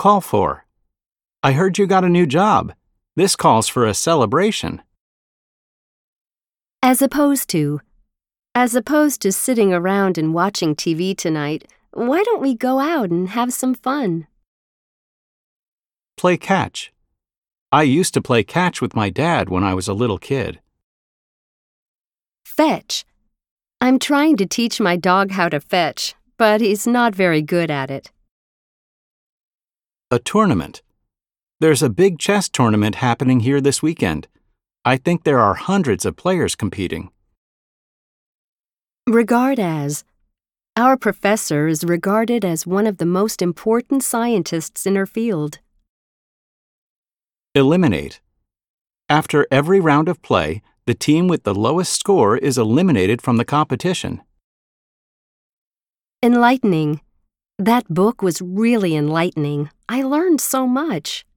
call for? I heard you got a new job. This calls for a celebration. As opposed to. As opposed to sitting around and watching TV tonight, why don't we go out and have some fun? Play catch. I used to play catch with my dad when I was a little kid. Fetch. I'm trying to teach my dog how to fetch, but he's not very good at it. A tournament. There's a big chess tournament happening here this weekend. I think there are hundreds of players competing. Regard as. Our professor is regarded as one of the most important scientists in her field. Eliminate. After every round of play, the team with the lowest score is eliminated from the competition. Enlightening. That book was really enlightening. I learned so much.